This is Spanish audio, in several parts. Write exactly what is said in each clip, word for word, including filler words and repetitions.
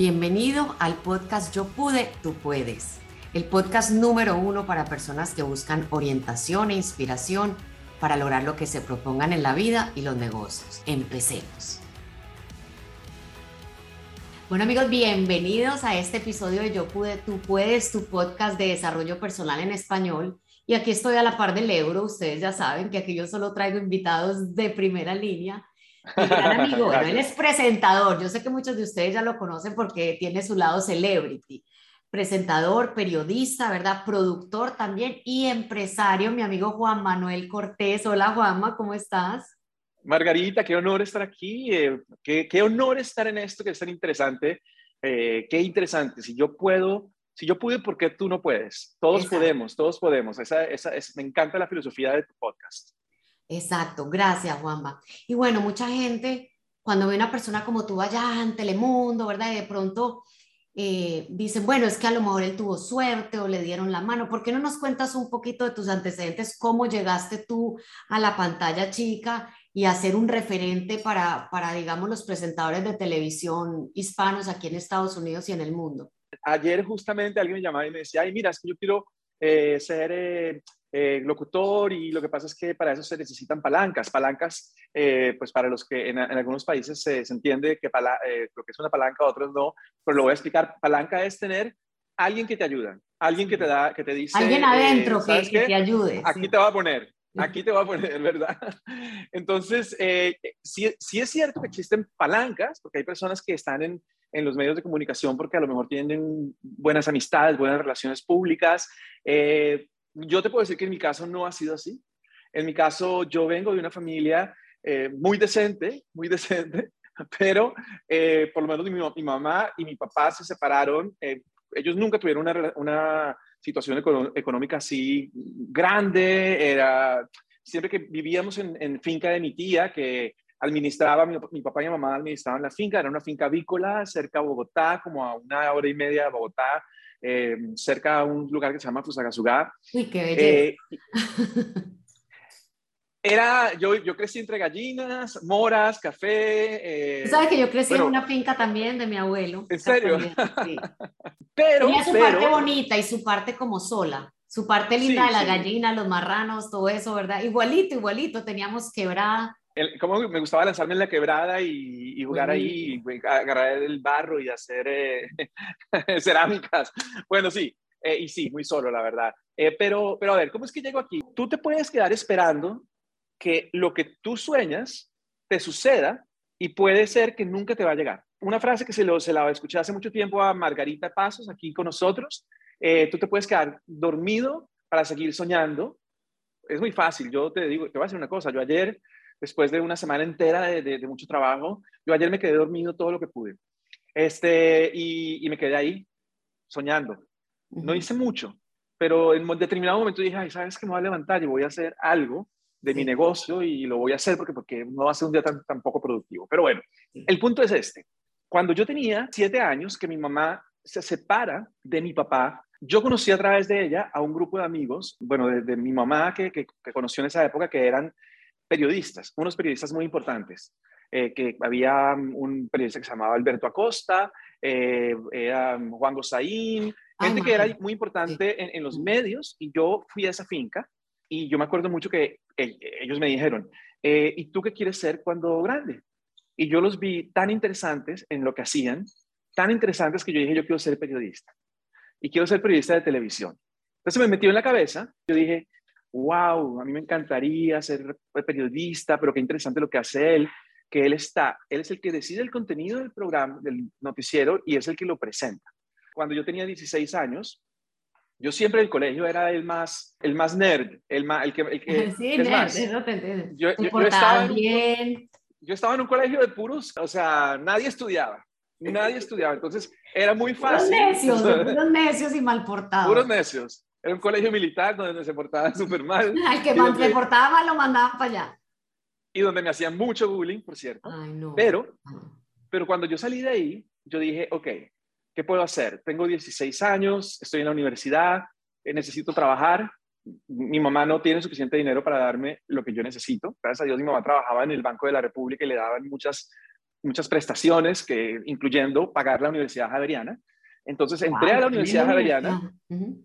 Bienvenido al podcast Yo Pude, Tú Puedes, el podcast número uno para personas que buscan orientación e inspiración para lograr lo que se propongan en la vida y los negocios. Empecemos. Bueno amigos, bienvenidos a este episodio de Yo Pude, Tú Puedes, tu podcast de desarrollo personal en español. Y aquí estoy a la par del euro. Ustedes ya saben que aquí yo solo traigo invitados de primera línea. Mi gran amigo, bueno, él es presentador. Yo sé que muchos de ustedes ya lo conocen porque tiene su lado celebrity. Presentador, periodista, ¿verdad? Productor también y empresario, mi amigo Juan Manuel Cortés. Hola Juanma, ¿cómo estás? Margarita, qué honor estar aquí, eh, qué, qué honor estar en esto que es tan interesante, eh, qué interesante, si yo puedo, si yo pude, ¿por qué tú no puedes? Todos Exacto, podemos, todos podemos, esa, esa, es, me encanta la filosofía de tu podcast. exacto. Gracias, Juanma. Y bueno, mucha gente, cuando ve una persona como tú allá en Telemundo, ¿verdad? Y de pronto eh, dicen, bueno, es que a lo mejor él tuvo suerte o le dieron la mano. ¿Por qué no nos cuentas un poquito de tus antecedentes? ¿Cómo llegaste tú a la pantalla chica y a ser un referente para, para, digamos, los presentadores de televisión hispanos aquí en Estados Unidos y en el mundo? Ayer justamente alguien me llamaba y me decía, ay, mira, es que yo quiero eh, ser eh, eh, locutor y lo que pasa es que para eso se necesitan palancas. Palancas, eh, pues para los que en, en algunos países se, se entiende que pala, eh, lo que es una palanca, otros no, pero lo voy a explicar. Palanca es tener alguien que te ayuda, alguien que te Sí. da, que te Alguien dice, eh, adentro que, ¿sabes que te qué? ayude, Aquí sí. te va a poner. Aquí te va a poner, ¿verdad? Entonces, eh, sí, sí es cierto que existen palancas, porque hay personas que están en, en los medios de comunicación porque a lo mejor tienen buenas amistades, buenas relaciones públicas. Eh, yo te puedo decir que en mi caso no ha sido así. En mi caso, yo vengo de una familia eh, muy decente, muy decente, pero eh, por lo menos mi, mi, mamá y mi papá se separaron. Eh, ellos nunca tuvieron una, una situación econó económica así grande. Era, siempre que vivíamos en, en finca de mi tía, que administraba, mi, mi papá y mi mamá administraban la finca, era una finca avícola cerca de Bogotá, como a una hora y media de Bogotá, eh, cerca de un lugar que se llama Fusagasugá. Uy, qué belleza. Eh, era, yo, yo crecí entre gallinas, moras, Tú café, sabes eh, que yo crecí en bueno, una finca también de mi abuelo, en serio. casualidad, sí. Tenía pero, su parte pero, bonita y su parte como sola, su parte linda sí, de la sí, gallina, los marranos, todo eso, ¿verdad? Igualito, igualito, teníamos quebrada. el, como me gustaba lanzarme en la quebrada y, y jugar ahí, Buenísimo. y agarrar el barro y hacer eh, cerámicas. Bueno, sí, eh, y sí, muy solo, la verdad. Eh, pero, pero a ver, ¿cómo es que llego aquí? Tú te puedes quedar esperando que lo que tú sueñas te suceda y puede ser que nunca te va a llegar. Una frase que se, lo, se la escuché hace mucho tiempo a Margarita Pasos aquí con nosotros, eh, tú te puedes quedar dormido para seguir soñando. Es muy fácil, yo te digo, te voy a decir una cosa, yo ayer, después de una semana entera de, de, de mucho trabajo, yo ayer me quedé dormido todo lo que pude, este, y, y me quedé ahí soñando. No Ujú. hice mucho, pero en un determinado momento dije, ay, ¿sabes qué? Me voy a levantar y voy a hacer algo de mi Sí, negocio y lo voy a hacer porque, porque no va a ser un día tan, tan poco productivo. Pero bueno, sí. el punto es este. Cuando yo tenía siete años, que mi mamá se separa de mi papá, yo conocí a través de ella a un grupo de amigos, bueno, de, de mi mamá que, que, que conoció en esa época, que eran periodistas, unos periodistas muy importantes. Eh, que había un periodista que se llamaba Alberto Acosta, eh, era Juan Gosaín, Ay, gente que era imagínate. muy Sí. importante en, en, los medios, y yo fui a esa finca y yo me acuerdo mucho que eh, ellos me dijeron, eh, ¿y tú qué quieres ser cuando grande? Y yo los vi tan interesantes en lo que hacían, tan interesantes que yo dije, yo quiero ser periodista y quiero ser periodista de televisión. Entonces me metió en la cabeza, yo dije, wow, a mí me encantaría ser periodista, pero qué interesante lo que hace él, que él está, él es el que decide el contenido del programa, del noticiero, y es el que lo presenta. Cuando yo tenía dieciséis años, yo siempre en el colegio era el más, el más nerd, el, más, el, que, el que, Sí, es nerd, más, eso te entiendo. yo, Te yo, yo, estaba portabas en un, bien. yo estaba en un colegio de puros, o sea, nadie estudiaba, nadie estudiaba, entonces era muy Puros fácil. necios, de puros necios y mal Puros portados. necios. Era un colegio militar donde se portaban súper mal Al que y man- se donde, portaba mal lo mandaban para allá. y donde me hacían mucho bullying, por cierto. Ay, no. Pero, pero cuando yo salí de ahí, yo dije, ok, ¿qué puedo hacer? Tengo dieciséis años, estoy en la universidad, eh, necesito trabajar. Mi mamá no tiene suficiente dinero para darme lo que yo necesito. Gracias a Dios, mi mamá trabajaba en el Banco de la República y le daban muchas muchas prestaciones, que, incluyendo pagar la Universidad Javeriana. Entonces entré a Wow, la tremenda Universidad Javeriana, universidad. Ujú.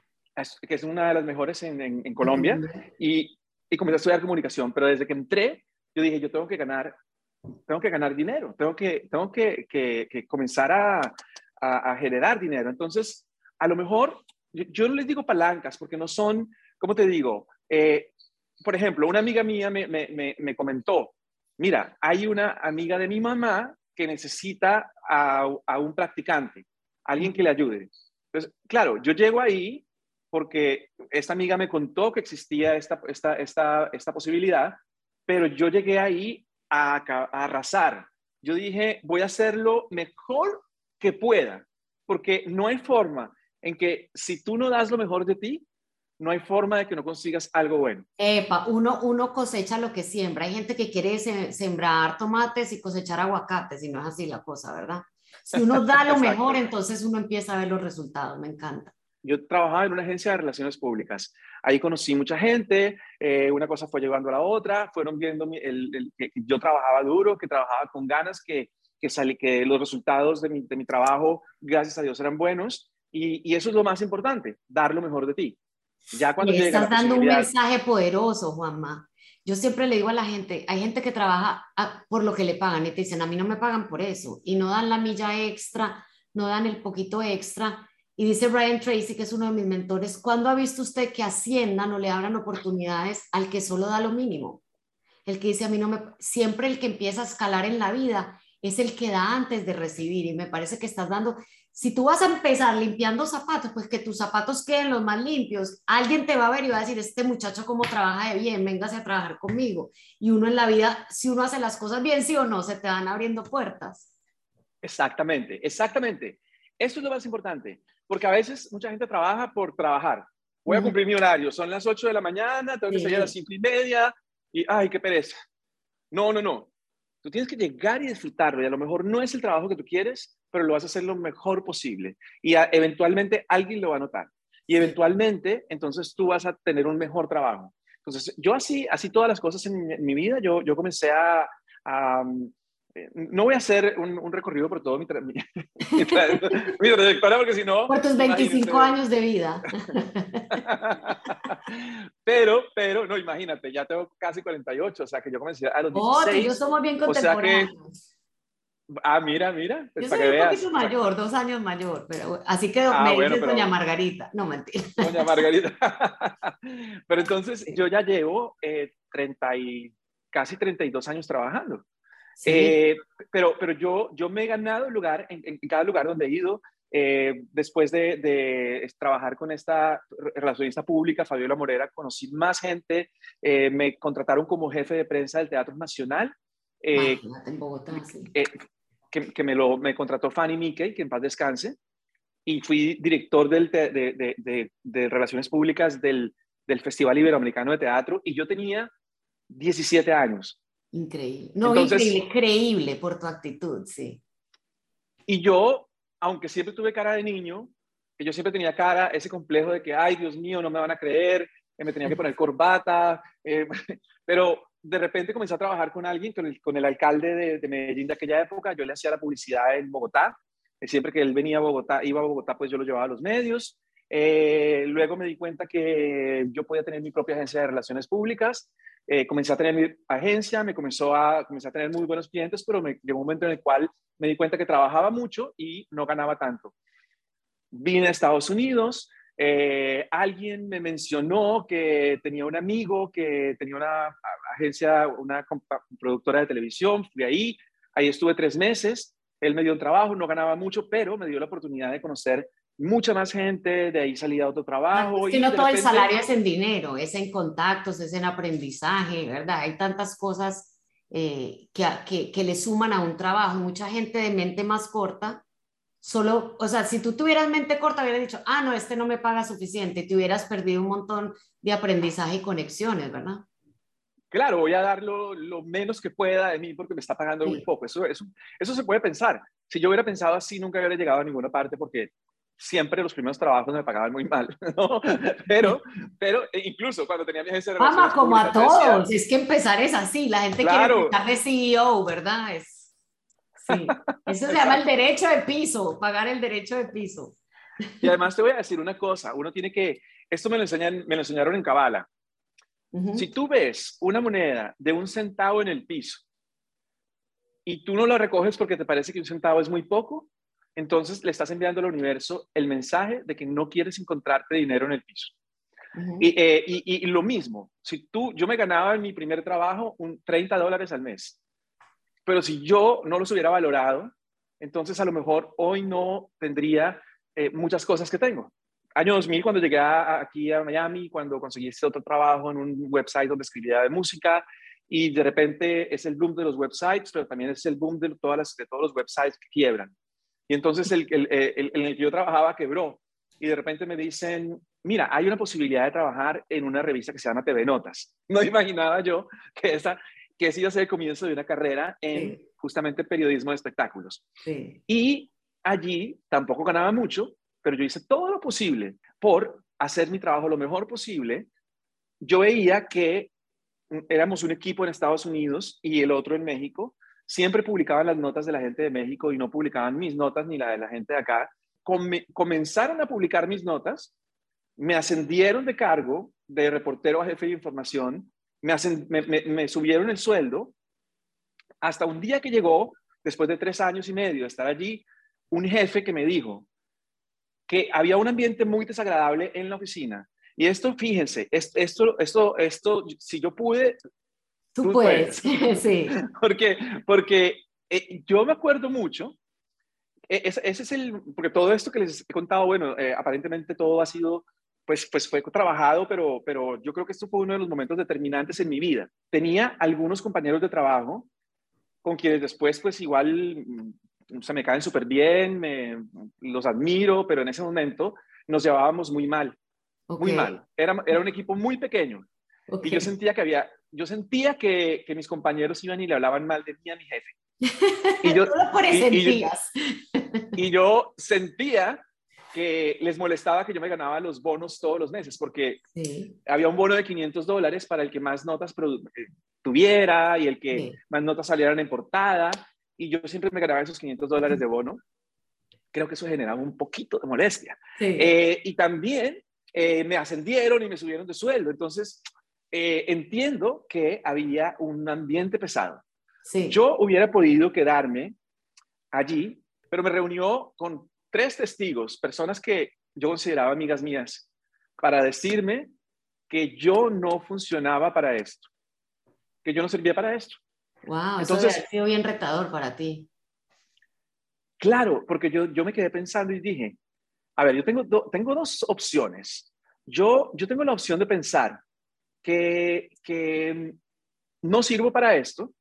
que es una de las mejores en, en, en En Colombia, Colombia. y, y comencé a estudiar comunicación. Pero desde que entré, yo dije, yo tengo que ganar, tengo que ganar dinero, tengo que, tengo que, que, que comenzar a, a, a generar dinero. Entonces, a lo mejor, yo, yo no les digo palancas, porque no son, ¿cómo te digo? Eh, por ejemplo, una amiga mía me, me, me, me comentó, mira, hay una amiga de mi mamá que necesita a, a un practicante, alguien que le ayude. Entonces, claro, yo llego ahí porque esta amiga me contó que existía esta, esta, esta, esta posibilidad, pero yo llegué ahí a, a arrasar. Yo dije, voy a hacerlo mejor que pueda, porque no hay forma en que si tú no das lo mejor de ti, no hay forma de que no consigas algo bueno. Epa, uno, uno cosecha lo que siembra. Hay gente que quiere se- sembrar tomates y cosechar aguacates, y no es así la cosa, ¿verdad? Si uno da lo mejor, Exacto. entonces uno empieza a ver los resultados. Me encanta. Yo trabajaba en una agencia de relaciones públicas. Ahí conocí mucha gente, eh, una cosa fue llevando a la otra, fueron viendo mi, el, el, que yo trabajaba duro, que trabajaba con ganas, que, que, salí, que los resultados de mi, de mi trabajo, gracias a Dios, eran buenos. Y, y eso es lo más importante, dar lo mejor de ti. Ya cuando Le llega estás la dando un posibilidad. mensaje poderoso, Juanma. Yo siempre le digo a la gente, hay gente que trabaja a- por lo que le pagan y te dicen, a mí no me pagan por eso, y no dan la milla extra, no dan el poquito extra. Y dice Brian Tracy, que es uno de mis mentores, ¿cuándo ha visto usted que asciendan o le abran oportunidades al que solo da lo mínimo? El que dice, a mí no me... Siempre el que empieza a escalar en la vida es el que da antes de recibir, y me parece que estás dando... Si tú vas a empezar limpiando zapatos, pues que tus zapatos queden los más limpios. Alguien te va a ver y va a decir, este muchacho cómo trabaja de bien, véngase a trabajar conmigo. Y uno en la vida, si uno hace las cosas bien, sí o no, se te van abriendo puertas. Exactamente, exactamente. Eso es lo más importante, porque a veces mucha gente trabaja por trabajar. Voy a Ujú. cumplir mi horario, son las ocho de la mañana, tengo que salir a las Sí. cinco y media, y ay, qué pereza. No, no, no. Tú tienes que llegar y disfrutarlo, y a lo mejor no es el trabajo que tú quieres, pero lo vas a hacer lo mejor posible. Y a, eventualmente alguien lo va a notar. Y Sí. eventualmente, entonces tú vas a tener un mejor trabajo. Entonces, yo así, así todas las cosas en mi, en mi vida, yo, yo comencé a, a eh, no voy a hacer un, un recorrido por todo mi, tra mi, mi, tra mi trayectoria, porque si no, Por tus veinticinco imagínense. años de vida. pero, pero, no, imagínate, ya tengo casi cuarenta y ocho, o sea que yo comencé a los Oh, tú y yo dieciséis, somos bien o sea que, contemporáneos. ah, mira, mira, pues Yo para soy que un veas, poquito o sea, mayor, dos años mayor, pero así que ah, me bueno, dices doña pero, Margarita. No, mentira. doña Margarita, pero entonces yo ya llevo eh, treinta y, casi treinta y dos años trabajando. Sí, Eh, pero pero yo, yo me he ganado el lugar en, en cada lugar donde he ido. Eh, después de, de, trabajar con esta relacionista pública, Fabiola Morera, conocí más gente. Eh, me contrataron como jefe de prensa del Teatro Nacional. Eh, imagínate en Bogotá, sí. eh, que, que me, lo, me contrató Fanny Mickey, que en paz descanse, y fui director del de, de, de, de Relaciones Públicas del, del Festival Iberoamericano de Teatro, y yo tenía diecisiete años. Increíble. No, Entonces, increíble, creíble por tu actitud, sí. y yo, aunque siempre tuve cara de niño, que yo siempre tenía cara, ese complejo de que, ay, Dios mío, no me van a creer, que me tenía que poner corbata, eh, pero de repente comencé a trabajar con alguien, con el, con el alcalde de, de Medellín de aquella época. Yo le hacía la publicidad en Bogotá. Siempre que él venía a Bogotá, iba a Bogotá, pues yo lo llevaba a los medios. Eh, luego me di cuenta que yo podía tener mi propia agencia de relaciones públicas. Eh, comencé a tener mi agencia, me comenzó a, comencé a tener muy buenos clientes, pero me, llegó un momento en el cual me di cuenta que trabajaba mucho y no ganaba tanto. Vine a Estados Unidos, eh, alguien me mencionó que tenía un amigo que tenía una agencia, una productora de televisión. Fui ahí, ahí estuve tres meses, él me dio un trabajo, no ganaba mucho, pero me dio la oportunidad de conocer mucha más gente. De ahí salí a otro Ah, es trabajo que y no de todo el repente, salario es en dinero, es en contactos, es en aprendizaje, ¿verdad? Hay tantas cosas eh, que, que, que le suman a un trabajo. Mucha gente de mente más corta, solo, o sea, si tú tuvieras mente corta, hubieras dicho, ah, no, este no me paga suficiente, te hubieras perdido un montón de aprendizaje y conexiones, ¿verdad? claro, voy a dar lo, lo menos que pueda de mí porque me está pagando muy Sí. poco. Eso, eso, eso se puede pensar. Si yo hubiera pensado así, nunca hubiera llegado a ninguna parte, porque siempre los primeros trabajos me pagaban muy mal, ¿no? Pero, pero e incluso cuando tenía mi agencia de Vamos, relaciones como a públicas, yo decía, todos, es que empezar es así, la gente quiere claro, empezar de C E O, ¿verdad? Es... Sí, eso se llama el derecho de piso, pagar el derecho de piso. Y además te voy a decir una cosa, uno tiene que, esto me lo enseñan, me lo enseñaron en Kabbalah. Uh-huh. Si tú ves una moneda de un centavo en el piso y tú no la recoges porque te parece que un centavo es muy poco, entonces le estás enviando al universo el mensaje de que no quieres encontrarte dinero en el piso. Uh-huh. Y, eh, y, y lo mismo, si tú, yo me ganaba en mi primer trabajo un treinta dólares al mes, pero si yo no los hubiera valorado, entonces a lo mejor hoy no tendría eh, muchas cosas que tengo. Año dos mil, cuando llegué a, aquí a Miami, cuando conseguí este otro trabajo en un website donde escribía de música, y de repente es el boom de los websites, pero también es el boom de, todas las, de todos los websites que quiebran. Y entonces el, el, el, el en el que yo trabajaba quebró, y de repente me dicen, mira, hay una posibilidad de trabajar en una revista que se llama T V Notas. No imaginaba yo que esa, que ese iba a ser el comienzo de una carrera en Sí, justamente periodismo de espectáculos. sí. Y allí tampoco ganaba mucho, pero yo hice todo lo posible por hacer mi trabajo lo mejor posible. Yo veía que éramos un equipo en Estados Unidos y el otro en México. Siempre publicaban las notas de la gente de México y no publicaban mis notas ni la de la gente de acá. Come, comenzaron a publicar mis notas, me ascendieron de cargo de reportero a jefe de información, me, ascend, me, me, me subieron el sueldo, hasta un día que llegó, después de tres años y medio de estar allí, un jefe que me dijo que había un ambiente muy desagradable en la oficina. Y esto, fíjense, esto, esto, esto, si yo pude, Tú tú puedes, puedes. sí. porque porque eh, yo me acuerdo mucho, eh, ese, ese es el, porque todo esto que les he contado, bueno, eh, aparentemente todo ha sido, pues, pues fue trabajado, pero, pero yo creo que esto fue uno de los momentos determinantes en mi vida. Tenía algunos compañeros de trabajo con quienes después, pues igual, o sea, me caen súper bien, me, los admiro, pero en ese momento nos llevábamos muy mal, Ok, muy mal. Era, era un equipo muy pequeño y yo ok. sentía que había, yo sentía que, que mis compañeros iban y le hablaban mal de mí a mi jefe. Y yo, Tú lo y, y yo, presentías. y yo sentía que les molestaba que yo me ganaba los bonos todos los meses, porque Sí, había un bono de quinientos dólares para el que más notas tuviera y el que sí, más notas salieran en portada, y yo siempre me ganaba esos quinientos dólares de bono. Creo que eso generaba un poquito de molestia. sí, Eh, y también eh, me ascendieron y me subieron de sueldo, entonces eh, entiendo que había un ambiente pesado. sí. Yo hubiera podido quedarme allí, pero me reunió con tres testigos, personas que yo consideraba amigas mías, para decirme que yo no funcionaba para esto, que yo no servía para esto. Wow, eso debe haber Entonces, sido bien retador para ti. claro, porque yo, yo me quedé pensando y dije, a ver, yo tengo, do, tengo dos opciones. Yo, yo tengo la opción de pensar que, que no sirvo para esto,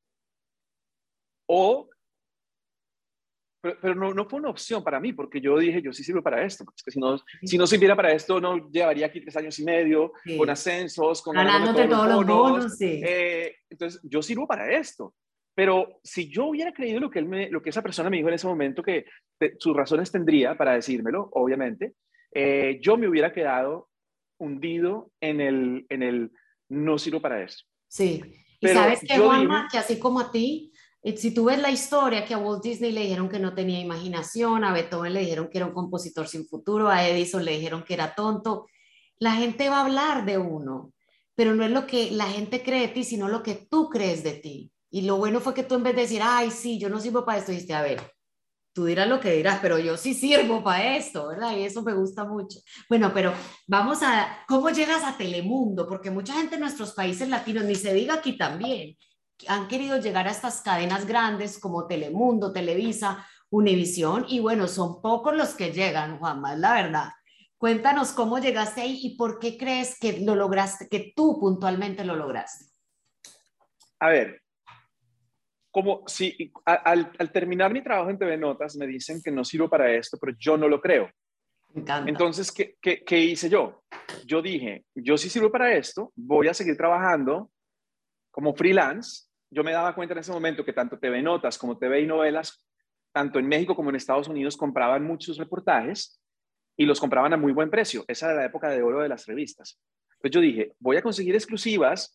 o Pero, pero no, no fue una opción para mí, porque yo dije, yo sí sirvo para esto. Es que si no, si no sirviera para esto, no llevaría aquí tres años y medio, con Sí. ascensos, con ganándome Ganándote todos los todos los bonos. bonos, sí. Eh, entonces, yo sirvo para esto. Pero si yo hubiera creído lo que, él me, lo que esa persona me dijo en ese momento, que te, sus razones tendría para decírmelo, obviamente, eh, yo me hubiera quedado hundido en el, en el no sirvo para esto. Sí. Y sabes Pero que, yo Juanma, dije, que así como a ti, eh, si tú ves la historia, que a Walt Disney le dijeron que no tenía imaginación, a Beethoven le dijeron que era un compositor sin futuro, a Edison le dijeron que era tonto, la gente va a hablar de uno, pero no es lo que la gente cree de ti, sino lo que tú crees de ti. Y lo bueno fue que tú en vez de decir, ay, sí, yo no sirvo para esto, dijiste, a ver, tú dirás lo que dirás, pero yo sí sirvo para esto, ¿verdad? Y eso me gusta mucho. Bueno, pero vamos a, ¿cómo llegas a Telemundo? Porque mucha gente en nuestros países latinos, ni se diga aquí también, han querido llegar a estas cadenas grandes como Telemundo, Televisa, Univisión, y bueno, son pocos los que llegan, Juanma, es la verdad. Cuéntanos cómo llegaste ahí y por qué crees que lo lograste, que tú puntualmente lo lograste. a ver, como si al, al, terminar mi trabajo en T V Notas me dicen que no sirvo para esto, pero yo no lo creo. Me encanta. Entonces, ¿qué, qué, qué hice yo? Yo dije, yo sí sirvo para esto, voy a seguir trabajando como freelance. Yo me daba cuenta en ese momento que tanto T V Notas como T V y novelas, tanto en México como en Estados Unidos, compraban muchos reportajes y los compraban a muy buen precio. Esa era la época de oro de las revistas. Entonces yo dije, voy a conseguir exclusivas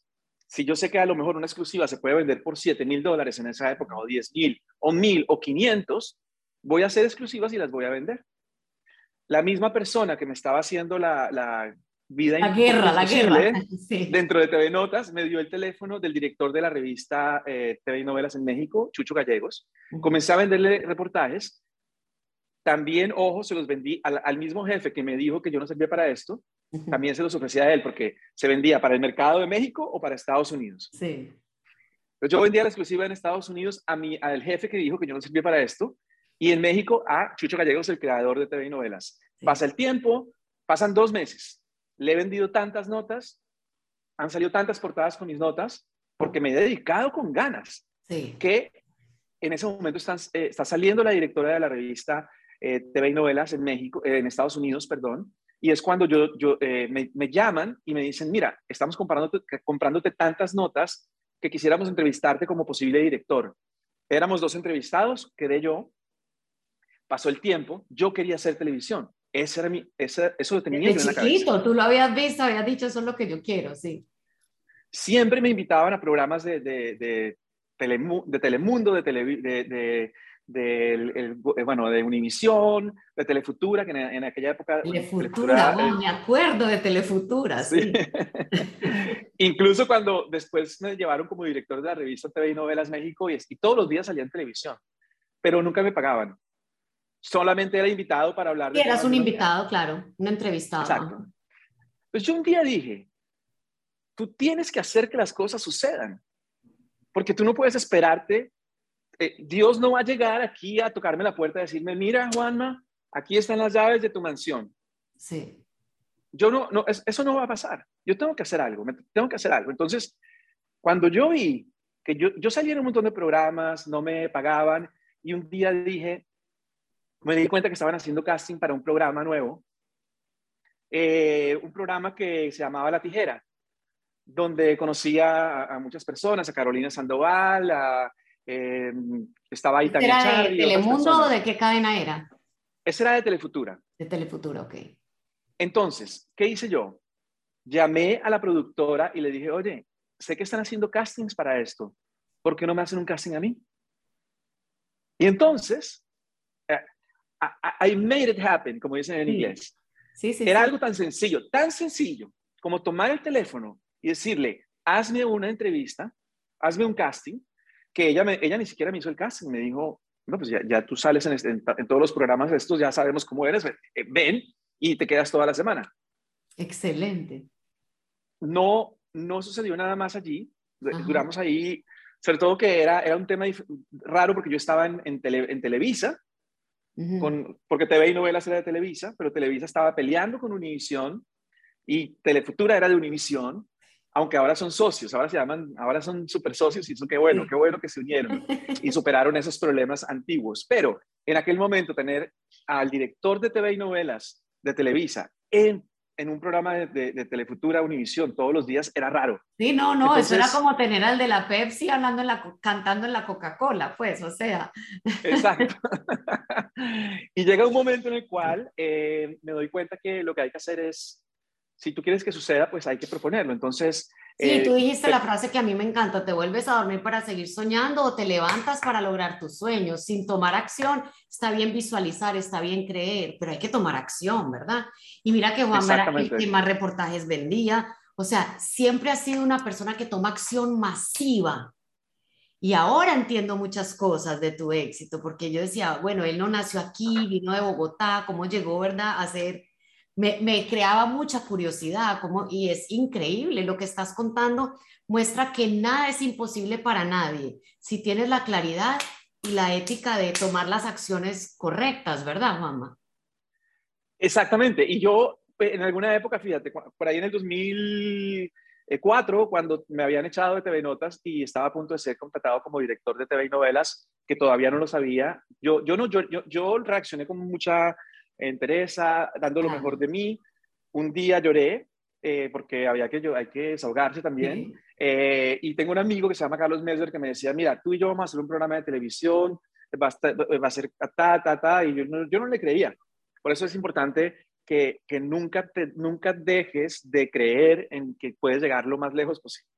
si yo sé que a lo mejor una exclusiva se puede vender por siete mil dólares en esa época, o diez mil, o mil, o quinientos, voy a hacer exclusivas y las voy a vender. La misma persona que me estaba haciendo la, la vida La un poquito guerra, la guerra. imposible Sí. dentro de T V Notas, me dio el teléfono del director de la revista eh, T V y Novelas en México, Chucho Gallegos. Uh-huh. Comencé a venderle reportajes. También, ojo, se los vendí al, al mismo jefe que me dijo que yo no servía para esto. Uh-huh. También se los ofrecía a él porque se vendía para el mercado de México o para Estados Unidos. Sí. Entonces yo vendía la exclusiva en Estados Unidos a mi, al jefe que dijo que yo no servía para esto, y en México a Chucho Gallegos, el creador de T V y Novelas. Sí. Pasa el tiempo, pasan dos meses. Le he vendido tantas notas, han salido tantas portadas con mis notas, porque me he dedicado con ganas. Sí. Que en ese momento están, eh, está saliendo la directora de la revista eh, T V y Novelas en México, eh, en Estados Unidos, perdón, y es cuando yo, yo eh, me, me llaman y me dicen, mira, estamos comprándote, comprándote tantas notas que quisiéramos entrevistarte como posible director. Éramos dos entrevistados, quedé yo, pasó el tiempo, yo quería hacer televisión. Ese era mi, ese, eso lo tenía Desde yo en la cabeza. chiquito, tú lo habías visto, habías dicho, eso es lo que yo quiero, sí. Siempre me invitaban a programas de, de, de, Telemu, de Telemundo, de, tele, de, de, de el, bueno, de Univisión, de Telefutura, que en, en aquella época, bueno, Telefutura, Telefutura... oh, Eh, me acuerdo de Telefutura, sí. sí. Incluso cuando después me llevaron como director de la revista T V y Novelas México, y, y todos los días salía en televisión, pero nunca me pagaban. Solamente era invitado para hablar Y de eras temas un de novedad. invitado, claro, un entrevistado. Exacto. Pues yo un día dije, tú tienes que hacer que las cosas sucedan, porque tú no puedes esperarte. Eh, Dios no va a llegar aquí a tocarme la puerta y decirme, mira, Juanma, aquí están las llaves de tu mansión. Sí. Yo no, no, eso no va a pasar. Yo tengo que hacer algo, tengo que hacer algo. Entonces, cuando yo vi que yo, yo salía en un montón de programas, no me pagaban, y un día dije, me di cuenta que estaban haciendo casting para un programa nuevo, eh, un programa que se llamaba La Tijera, donde conocía a, a muchas personas, a Carolina Sandoval, a, eh, estaba ahí también ¿Era de Charlie y otras Telemundo o personas. de qué cadena era? Ese era de Telefutura. De Telefutura, ok. Entonces, ¿qué hice yo? Llamé a la productora y le dije, oye, sé que están haciendo castings para esto, ¿por qué no me hacen un casting a mí? Y entonces, uh, I, I made it happen, como dicen en Sí, inglés. sí, sí. Era sí. algo tan sencillo, tan sencillo, como tomar el teléfono y decirle, hazme una entrevista, hazme un casting, que ella, me, ella ni siquiera me hizo el casting, me dijo, no, pues ya, ya tú sales en, en, en todos los programas estos, ya sabemos cómo eres, ven y te quedas toda la semana. Excelente. No, no sucedió nada más allí. Ajá. Duramos ahí, sobre todo que era, era un tema raro porque yo estaba en, en, tele, en Televisa, uh-huh. con, porque T V y Novelas era de Televisa, pero Televisa estaba peleando con Univisión y Telefutura era de Univisión, aunque ahora son socios, ahora se llaman, ahora son super socios, y eso qué bueno, sí. qué bueno que se unieron y superaron esos problemas antiguos. Pero en aquel momento tener al director de T V y Novelas de Televisa en en un programa de, de, de Telefutura, Univisión, todos los días, era raro. Sí, no, no, Entonces, eso era como tener al de la Pepsi hablando en la, cantando en la Coca-Cola, pues, o sea. Exacto. Y llega un momento en el cual eh, me doy cuenta que lo que hay que hacer es, si tú quieres que suceda, pues hay que proponerlo. Entonces... Sí, eh, tú dijiste te... la frase que a mí me encanta, te vuelves a dormir para seguir soñando o te levantas para lograr tus sueños. Sin tomar acción, está bien visualizar, está bien creer, pero hay que tomar acción, ¿verdad? Y mira que Juan era el que más reportajes vendía, o sea, siempre ha sido una persona que toma acción masiva. Y ahora entiendo muchas cosas de tu éxito, porque yo decía, bueno, él no nació aquí, vino de Bogotá, ¿cómo llegó, verdad, a ser... Me, me creaba mucha curiosidad, como, y es increíble lo que estás contando, muestra que nada es imposible para nadie, si tienes la claridad y la ética de tomar las acciones correctas, ¿verdad, Juanma? Exactamente, y yo en alguna época, fíjate, por ahí en el dos mil cuatro, cuando me habían echado de T V Notas y estaba a punto de ser contratado como director de T V y Novelas, que todavía no lo sabía, yo, yo, no, yo, yo, yo reaccioné con mucha entereza, dando lo mejor de mí. Un día lloré, eh, porque había que, hay que desahogarse también. Sí. Eh, y tengo un amigo que se llama Carlos Mesler que me decía, mira, tú y yo vamos a hacer un programa de televisión, va a, estar, va a ser ta, ta, ta, y yo no, yo no le creía. Por eso es importante que, que nunca, te, nunca dejes de creer en que puedes llegar lo más lejos posible.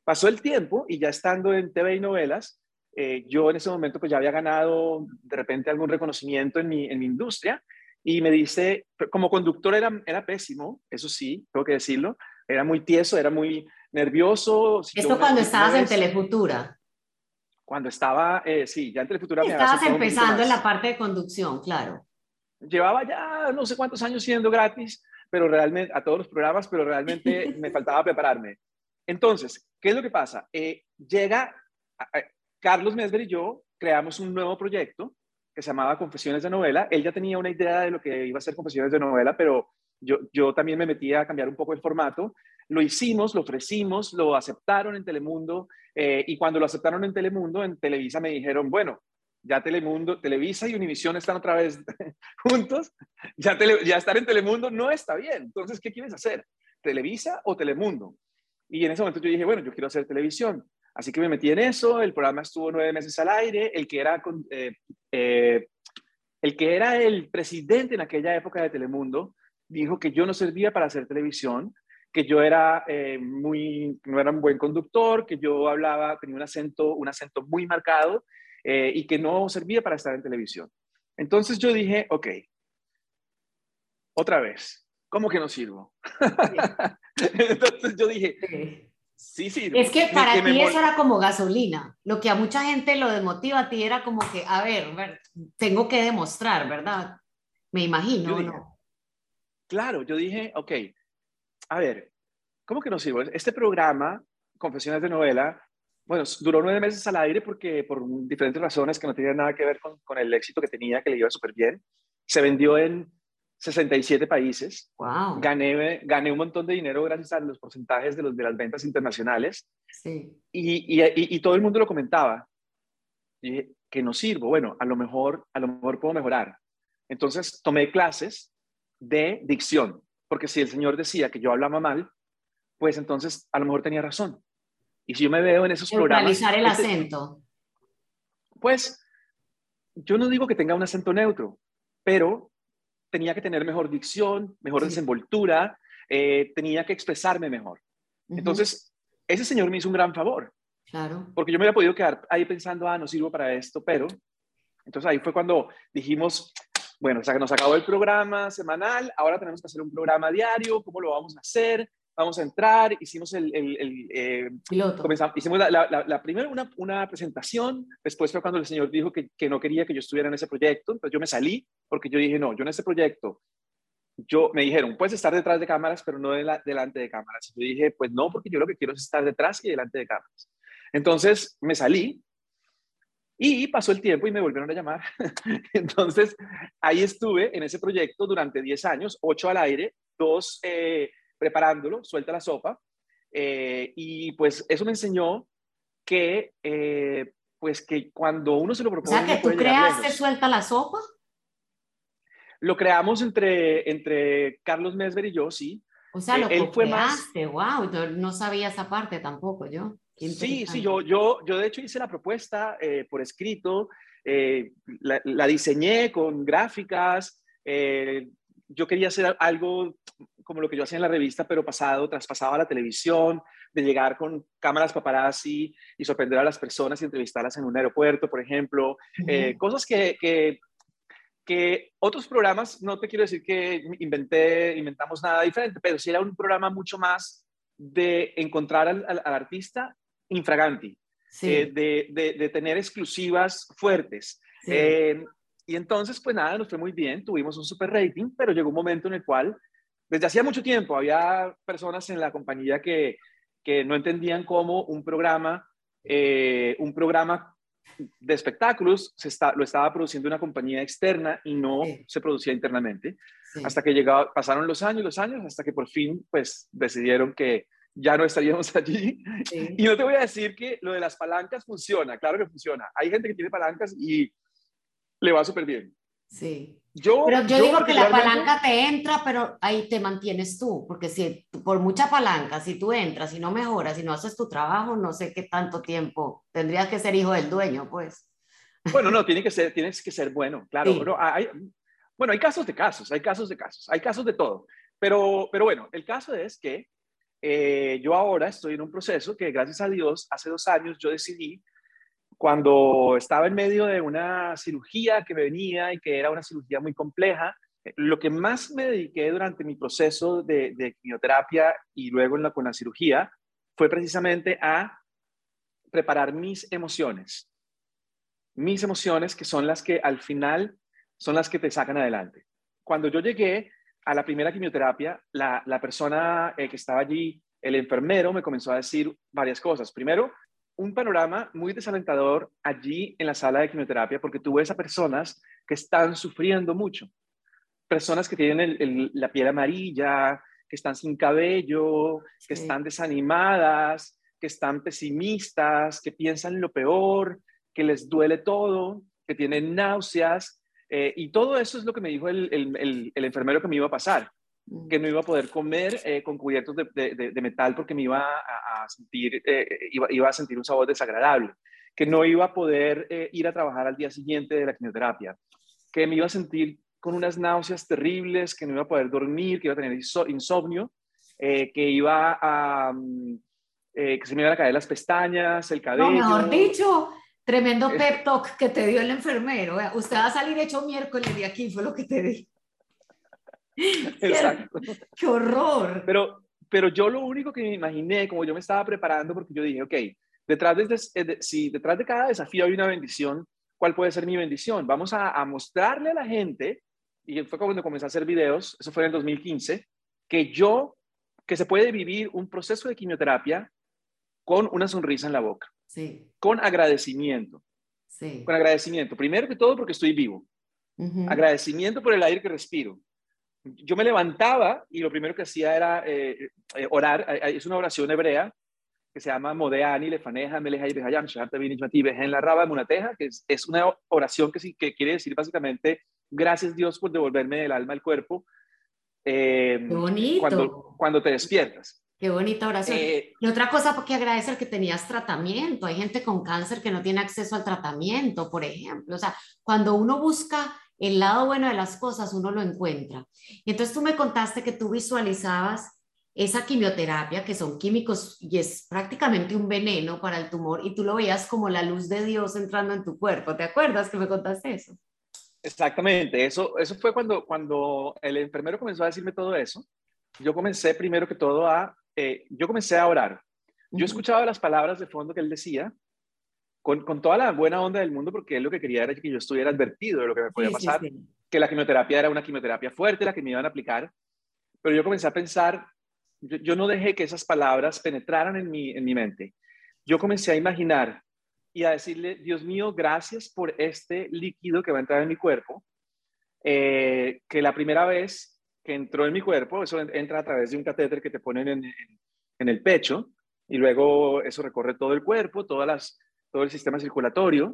Pasó el tiempo y ya estando en T V y novelas, eh, yo en ese momento pues ya había ganado de repente algún reconocimiento en mi, en mi industria y me dice, como conductor era, era pésimo, eso sí, tengo que decirlo, era muy tieso, era muy nervioso. Si yo Esto una, cuando una estabas en vez, Telefutura. cuando estaba, eh, sí, ya en Telefutura me había Estabas soltado un poquito empezando en la más. parte de conducción, claro. Llevaba ya no sé cuántos años siendo gratis, pero realmente a todos los programas, pero realmente me faltaba prepararme. Entonces, ¿qué es lo que pasa? Eh, llega a, a, Carlos Mesver y yo creamos un nuevo proyecto que se llamaba Confesiones de Novela. Él ya tenía una idea de lo que iba a ser Confesiones de Novela, pero yo, yo también me metí a cambiar un poco el formato. Lo hicimos, lo ofrecimos, lo aceptaron en Telemundo, eh, y cuando lo aceptaron en Telemundo, en Televisa me dijeron, bueno, ya Telemundo, Televisa y Univisión están otra vez juntos, ya, tele, ya estar en Telemundo no está bien. Entonces, ¿qué quieres hacer? ¿Televisa o Telemundo? Y en ese momento yo dije, bueno, yo quiero hacer televisión. Así que me metí en eso, el programa estuvo nueve meses al aire, el que era, eh, eh, el, que era el presidente en aquella época de Telemundo dijo que yo no servía para hacer televisión, que yo era eh, muy, no era un buen conductor, que yo hablaba, tenía un acento, un acento muy marcado, eh, y que no servía para estar en televisión. Entonces yo dije, ok, otra vez, ¿cómo que no sirvo? Sí. Entonces yo dije, Sí. sí Es sirvo. que Me, que para me ti eso mol... era como gasolina. Lo que a mucha gente lo desmotiva a ti era como que, a ver, ver, tengo que demostrar, ¿verdad? Me Yo imagino, dije, ¿no? claro, yo dije, ok, a ver, ¿cómo que no sirvo? Este programa, Confesiones de Novela, bueno, duró nueve meses al aire porque por diferentes razones que no tenían nada que ver con, con el éxito que tenía, que le iba súper bien. Se vendió en sesenta y siete países. Wow. Gané, gané un montón de dinero gracias a los porcentajes de, los, de las ventas internacionales. Sí. Y, y, y, y todo el mundo lo comentaba. Y dije, que no sirvo. Bueno, a lo mejor, a lo mejor puedo mejorar. Entonces tomé clases de dicción, porque si el señor decía que yo hablaba mal, pues entonces a lo mejor tenía razón. Y si yo me veo en esos programas, Neutralizar el este, acento. pues yo no digo que tenga un acento neutro, pero tenía que tener mejor dicción, mejor Sí. desenvoltura, eh, tenía que expresarme mejor. Ujú. Entonces, ese señor me hizo un gran favor, Claro. porque yo me hubiera podido quedar ahí pensando, ah, no sirvo para esto, pero entonces ahí fue cuando dijimos, bueno, o sea, que nos acabó el programa semanal, ahora tenemos que hacer un programa diario, ¿cómo lo vamos a hacer? Vamos a entrar, hicimos el, el, el eh, Piloto. comenzamos, hicimos la, la, la, la primera una, una presentación, después fue cuando el señor dijo que, que no quería que yo estuviera en ese proyecto, entonces yo me salí porque yo dije, no, yo en ese proyecto, yo me dijeron, puedes estar detrás de cámaras, pero no de la, delante de cámaras. Y yo dije, pues no, porque yo lo que quiero es estar detrás y delante de cámaras. Entonces me salí y pasó el tiempo y me volvieron a llamar. Entonces ahí estuve en ese proyecto durante diez años, ocho al aire, dos eh, preparándolo, suelta la sopa. Eh, y pues eso me enseñó que, eh, pues que cuando uno se lo O sea propone, que uno tú puede llegar creaste lejos. Suelta la Sopa. Lo creamos entre, entre Carlos Mesver y yo, sí. O sea, Eh, lo él fue más, co-creaste. Wow. Yo no sabía esa parte tampoco yo. Qué sí, sí, interesante. yo, yo, yo de hecho hice la propuesta eh, por escrito, eh, la, la, diseñé con gráficas, eh, yo quería hacer algo como lo que yo hacía en la revista, pero pasado, traspasado a la televisión, de llegar con cámaras paparazzi y sorprender a las personas y entrevistarlas en un aeropuerto, por ejemplo, eh, Ujú. cosas que, que, que otros programas, no te quiero decir que inventé, inventamos nada diferente, pero sí era un programa mucho más de encontrar al, al, al artista infraganti, eh, Sí, de, de, de, tener exclusivas fuertes. sí. Eh, y entonces, pues nada, nos fue muy bien, tuvimos un super rating, pero llegó un momento en el cual, desde hacía mucho tiempo, había personas en la compañía que, que no entendían cómo un programa, eh, un programa de espectáculos se está, lo estaba produciendo una compañía externa y no Sí, se producía internamente. Hasta sí, que llegaba, pasaron los años, los años, hasta que por fin pues decidieron que ya no estaríamos allí. Y sí, no te voy a decir que lo de las palancas funciona, claro que funciona. Hay gente que tiene palancas y le va súper bien. sí. Yo, Pero yo yo digo que la particularmente, palanca te entra, pero ahí te mantienes tú, porque si por mucha palanca, si tú entras y no mejoras y no haces tu trabajo, no sé qué tanto tiempo tendrías que ser hijo del dueño, pues. bueno, no, tiene que ser, tienes que ser bueno, claro. No, Sí, hay, bueno, hay casos de casos, hay casos de casos, hay casos de todo. Pero, pero bueno, el caso es que eh, yo ahora estoy en un proceso que, gracias a Dios, hace dos años yo decidí, cuando estaba en medio de una cirugía que me venía y que era una cirugía muy compleja, lo que más me dediqué durante mi proceso de, de quimioterapia y luego en la, con la cirugía fue precisamente a preparar mis emociones. Mis emociones, que son las que al final son las que te sacan adelante. Cuando yo llegué a la primera quimioterapia, la, la persona eh, que estaba allí, el enfermero, me comenzó a decir varias cosas. Primero, un panorama muy desalentador allí en la sala de quimioterapia, porque tú ves a personas que están sufriendo mucho. Personas que tienen el, el, la piel amarilla, que están sin cabello, que Sí. están desanimadas, que están pesimistas, que piensan lo peor, que les duele todo, que tienen náuseas. Eh, y todo eso es lo que me dijo el, el, el, el enfermero que me iba a pasar, que no iba a poder comer eh, con cubiertos de, de, de metal porque me iba a, a sentir, eh, iba, iba a sentir un sabor desagradable, que no iba a poder eh, ir a trabajar al día siguiente de la quimioterapia, que me iba a sentir con unas náuseas terribles, que no iba a poder dormir, que iba a tener insomnio, eh, que iba a, eh, que se me iban a caer las pestañas, el No, mejor cabello. dicho, tremendo pep talk que te dio el enfermero. Vea, usted va a salir hecho miércoles de aquí, fue lo que te di. ¿Cierto? Exacto. ¡Qué horror! Pero, pero yo lo único que me imaginé, como yo me estaba preparando, porque yo dije, ok, detrás de, de, si detrás de cada desafío hay una bendición, ¿cuál puede ser mi bendición? Vamos a, a mostrarle a la gente, y fue cuando comencé a hacer videos, eso fue en el dos mil quince, que yo, que se puede vivir un proceso de quimioterapia con una sonrisa en la boca, Sí, con agradecimiento, sí. con agradecimiento. Primero que todo porque estoy vivo, Uh-huh. agradecimiento por el aire que respiro. Yo me levantaba y lo primero que hacía era eh, eh, orar. Es una oración hebrea que se llama Modeani, Lefaneja, Melejai, Behayam, Shahata, Binishmati, Bejen, la Raba, Munateja, que es, es una oración que, sí, que quiere decir básicamente, gracias Dios por devolverme el alma al cuerpo Qué eh, cuando, bonito. cuando te despiertas. Qué bonita oración. Eh, Y otra cosa porque agradecer que tenías tratamiento. Hay gente con cáncer que no tiene acceso al tratamiento, por ejemplo. O sea, cuando uno busca el lado bueno de las cosas, uno lo encuentra. Y entonces tú me contaste que tú visualizabas esa quimioterapia, que son químicos y es prácticamente un veneno para el tumor, y tú lo veías como la luz de Dios entrando en tu cuerpo. ¿Te acuerdas que me contaste eso? Exactamente, eso, eso fue cuando, cuando el enfermero comenzó a decirme todo eso. Yo comencé primero que todo a, eh, yo comencé a orar. Yo Ujú. escuchaba las palabras de fondo que él decía con, con toda la buena onda del mundo, porque él lo que quería era que yo estuviera advertido de lo que me podía Sí, sí, pasar, sí. que la quimioterapia era una quimioterapia fuerte, la que me iban a aplicar, pero yo comencé a pensar, yo, yo no dejé que esas palabras penetraran en mi, en mi mente. Yo comencé a imaginar y a decirle, Dios mío, gracias por este líquido que va a entrar en mi cuerpo, eh, que la primera vez que entró en mi cuerpo, eso entra a través de un catéter que te ponen en, en, en el pecho, y luego eso recorre todo el cuerpo, todas las, todo el sistema circulatorio,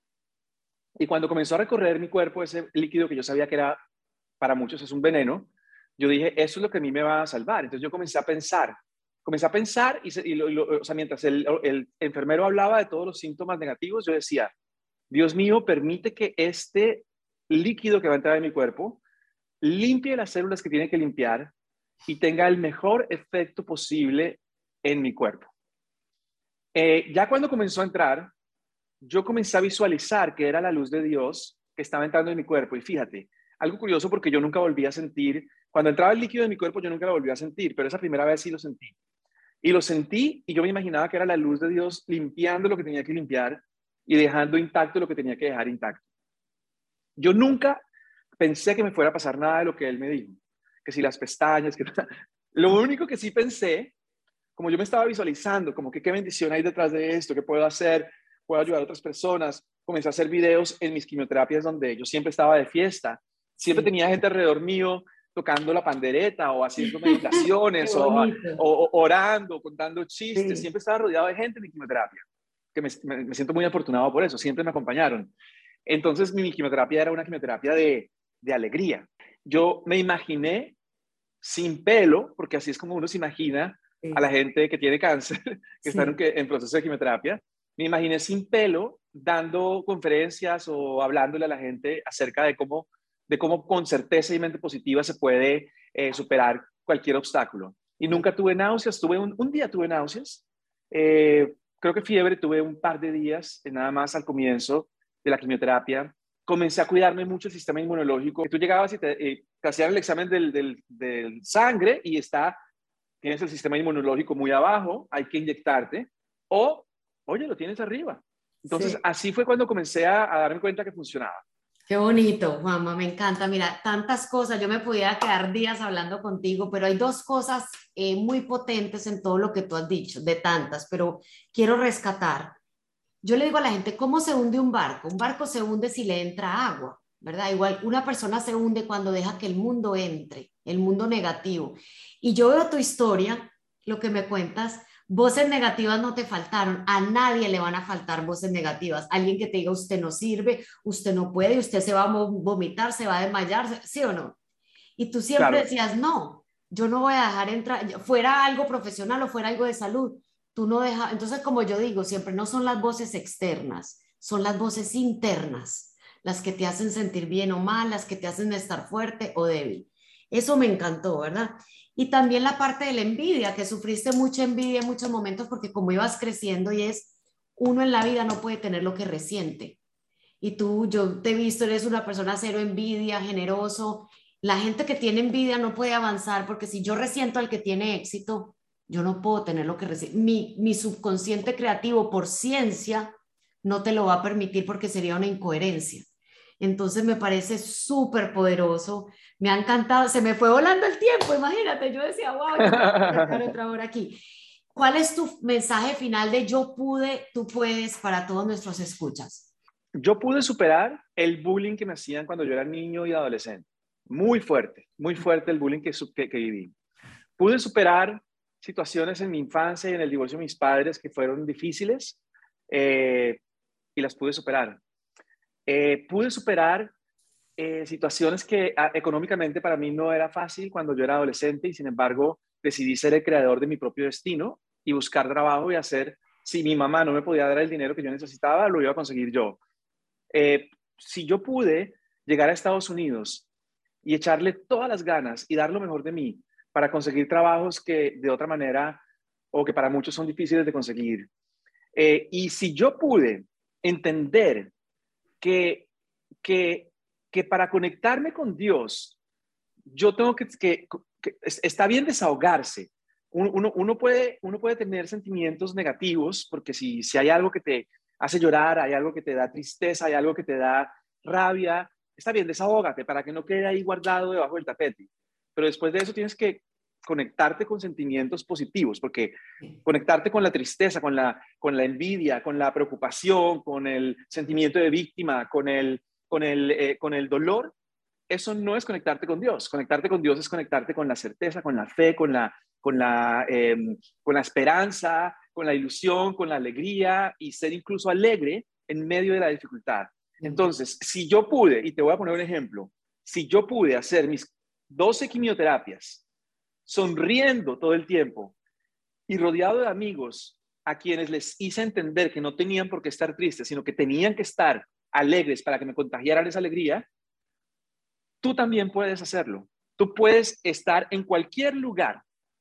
y cuando comenzó a recorrer mi cuerpo ese líquido que yo sabía que era, para muchos es un veneno, yo dije, eso es lo que a mí me va a salvar. Entonces yo comencé a pensar, comencé a pensar y, se, y lo, lo, o sea, mientras el, el enfermero hablaba de todos los síntomas negativos, yo decía, Dios mío, permite que este líquido que va a entrar en mi cuerpo limpie las células que tiene que limpiar y tenga el mejor efecto posible en mi cuerpo. Eh, ya cuando comenzó a entrar, yo comencé a visualizar que era la luz de Dios que estaba entrando en mi cuerpo. Y fíjate, algo curioso porque yo nunca volví a sentir, cuando entraba el líquido en mi cuerpo, yo nunca lo volví a sentir, pero esa primera vez sí lo sentí. Y lo sentí y yo me imaginaba que era la luz de Dios limpiando lo que tenía que limpiar y dejando intacto lo que tenía que dejar intacto. Yo nunca pensé que me fuera a pasar nada de lo que él me dijo, que si las pestañas, que lo único que sí pensé, como yo me estaba visualizando, como que qué bendición hay detrás de esto, qué puedo hacer, puedo ayudar a otras personas. Comencé a hacer videos en mis quimioterapias donde yo siempre estaba de fiesta, siempre Sí. tenía gente alrededor mío tocando la pandereta o haciendo Qué meditaciones o, o, bonito. o orando, contando chistes, Sí. siempre estaba rodeado de gente en mi quimioterapia, que me, me, me siento muy afortunado por eso, siempre me acompañaron. Entonces mi quimioterapia era una quimioterapia de, de alegría. Yo me imaginé sin pelo, porque así es como uno se imagina a la Sí. gente que tiene cáncer, que está en, Sí. en proceso de quimioterapia, me imaginé sin pelo dando conferencias o hablándole a la gente acerca de cómo, de cómo con certeza y mente positiva se puede eh, superar cualquier obstáculo. y nunca tuve náuseas. Tuve un, un día tuve náuseas, eh, creo que fiebre tuve un par de días, eh, nada más al comienzo de la quimioterapia. Comencé a cuidarme mucho el sistema inmunológico. Tú llegabas y te, eh, te hacían el examen del, del, del sangre y está, tienes el sistema inmunológico muy abajo, hay que inyectarte, o, oye, lo tienes arriba. Entonces, Sí. así fue cuando comencé a, a darme cuenta que funcionaba. Qué bonito, Juanma, me encanta. Mira, tantas cosas, yo me pudiera quedar días hablando contigo, pero hay dos cosas eh, muy potentes en todo lo que tú has dicho, de tantas, pero quiero rescatar. Yo le digo a la gente, ¿cómo se hunde un barco? Un barco se hunde si le entra agua, ¿verdad? Igual una persona se hunde cuando deja que el mundo entre, el mundo negativo. Y yo veo tu historia, lo que me cuentas, voces negativas no te faltaron, a nadie le van a faltar voces negativas. Alguien que te diga, usted no sirve, usted no puede, usted se va a vomitar, se va a desmayar, ¿sí o no? Y tú siempre Claro, decías, no, yo no voy a dejar entrar, fuera algo profesional o fuera algo de salud, tú no dejas, entonces como yo digo, siempre no son las voces externas, son las voces internas, las que te hacen sentir bien o mal, las que te hacen estar fuerte o débil. Eso me encantó, ¿verdad? Y también la parte de la envidia, que sufriste mucha envidia en muchos momentos porque como ibas creciendo y es, uno en la vida no puede tener lo que resiente. Y tú, yo te he visto, eres una persona cero envidia, generoso. La gente que tiene envidia no puede avanzar porque si yo resiento al que tiene éxito, yo no puedo tener lo que resiento. Mi, mi subconsciente creativo por ciencia no te lo va a permitir porque sería una incoherencia. Entonces me parece súper poderoso. Me ha encantado. Se me fue volando el tiempo, imagínate. Yo decía, wow, yo puedo estar otra hora aquí. ¿Cuál es tu mensaje final de yo pude, tú puedes para todos nuestros escuchas? yo pude superar el bullying que me hacían cuando yo era niño y adolescente. Muy fuerte, muy fuerte el bullying que, que, que viví. Pude superar situaciones en mi infancia y en el divorcio de mis padres que fueron difíciles, eh, y las pude superar. Eh, pude superar eh, situaciones que a, económicamente para mí no era fácil cuando yo era adolescente y sin embargo decidí ser el creador de mi propio destino y buscar trabajo y hacer, si mi mamá no me podía dar el dinero que yo necesitaba, lo iba a conseguir yo. Eh, si yo pude llegar a Estados Unidos y echarle todas las ganas y dar lo mejor de mí para conseguir trabajos que de otra manera o que para muchos son difíciles de conseguir. Eh, y si yo pude entender que, que, que para conectarme con Dios, yo tengo que, que, que está bien desahogarse. Uno, uno, puede, uno puede tener sentimientos negativos porque si, si hay algo que te hace llorar, hay algo que te da tristeza, hay algo que te da rabia, está bien, desahógate para que no quede ahí guardado debajo del tapete. Pero después de eso tienes que conectarte con sentimientos positivos, porque conectarte con la tristeza, con la, con la envidia, con la preocupación, con el sentimiento de víctima, con el, con el, eh, con el dolor, eso no es conectarte con Dios. Conectarte con Dios es conectarte con la certeza, con la fe, con la, con la, eh, con la esperanza, con la ilusión, con la alegría y ser incluso alegre en medio de la dificultad. Entonces, si yo pude, y te voy a poner un ejemplo, si yo pude hacer mis doce quimioterapias sonriendo todo el tiempo y rodeado de amigos a quienes les hice entender que no tenían por qué estar tristes, sino que tenían que estar alegres para que me contagiaran esa alegría, tú también puedes hacerlo. Tú puedes estar en cualquier lugar,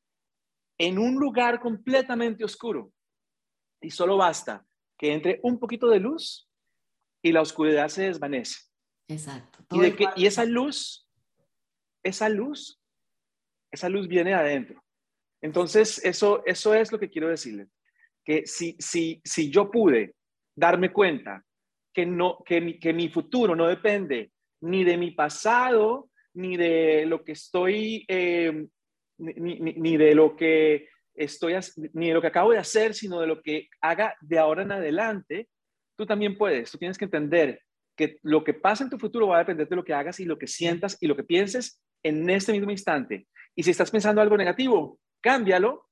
en un lugar completamente oscuro, y solo basta que entre un poquito de luz y la oscuridad se desvanece. Exacto. Y, Todo de el que, y cuarto esa está. luz, esa luz, esa luz viene de adentro. Entonces, eso, eso es lo que quiero decirle. Que si, si, si yo pude darme cuenta que, no, que, mi, que mi futuro no depende ni de mi pasado, ni de lo que estoy, eh, ni, ni, ni de lo que estoy, ni de lo que acabo de hacer, sino de lo que haga de ahora en adelante, tú también puedes. Tú tienes que entender que lo que pasa en tu futuro va a depender de lo que hagas y lo que sientas y lo que pienses en este mismo instante. Y si estás pensando algo negativo, cámbialo,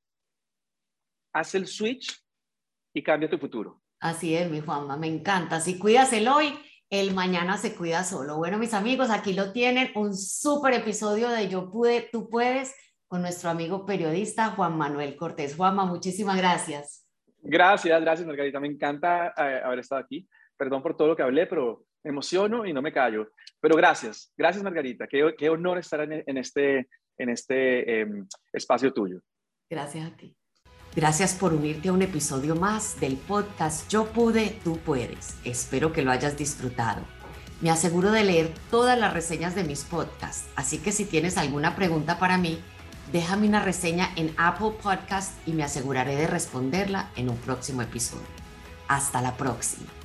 haz el switch y cambia tu futuro. Así es, mi Juanma, me encanta. Si cuidas el hoy, el mañana se cuida solo. Bueno, mis amigos, aquí lo tienen, un súper episodio de Yo Pude, Tú Puedes, con nuestro amigo periodista Juan Manuel Cortés. Juanma, muchísimas gracias. Gracias, gracias, Margarita. Me encanta eh, haber estado aquí. Perdón por todo lo que hablé, pero me emociono y no me callo. Pero gracias, gracias, Margarita. Qué, qué honor estar en, en este, en este eh, espacio tuyo. Gracias a ti. Gracias por unirte a un episodio más del podcast Yo Pude, Tú Puedes. Espero que lo hayas disfrutado. Me aseguro de leer todas las reseñas de mis podcasts, así que si tienes alguna pregunta para mí, déjame una reseña en Apple Podcast y me aseguraré de responderla en un próximo episodio. Hasta la próxima.